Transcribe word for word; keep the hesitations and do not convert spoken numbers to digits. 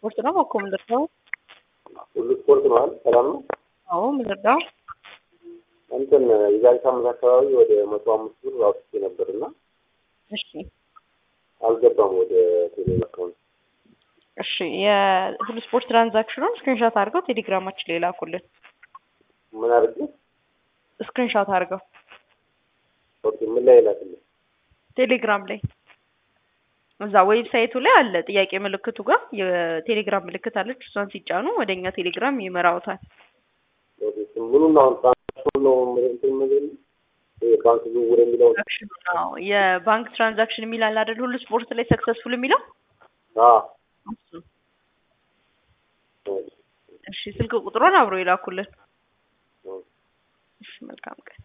ስፖርት ነው እኮ ምንድነው? ሁሉ ስፖርት ነው አይደል? ሰላም ነው። አዎ ምንድነው? እንትን የዛሬ ሳምንት አካባቢ ወደ መቶ አምስት ብር አውጥቼ ነበርና እሺ አልገባም ወደ ቴሌ አካውንት። እሺ የሁሉ ስፖርት ትራንዛክሽኑን ስክሪንሾት አድርገው ቴሌግራማችን ላይ ላኩልን። ምን አድርጌ? ስክሪንሾት አድርገው ኦኬ። ምን ላይ ላክልኝ? ቴሌግራም ላይ እዛ ዌብሳይቱ ላይ አለ። ጥያቄ ምልክቱ ጋር የቴሌግራም ምልክት አለች። እሷን ሲጫኑ ወደኛ ቴሌግራም ይመራውታል። ኦኬ። ምኑን ነው ትራንዛክሽኑ ነው እንትን ነገር የባንክ ዝውውር የሚለው ነው። የባንክ ትራንዛክሽን የሚል አለ አይደል? ሁሉ ስፖርት ላይ ሰክሰስፉል የሚለው አዎ። እሺ ስልክ ቁጥሩን አብሮ ይላኩልን። እሺ መልካም ቀን።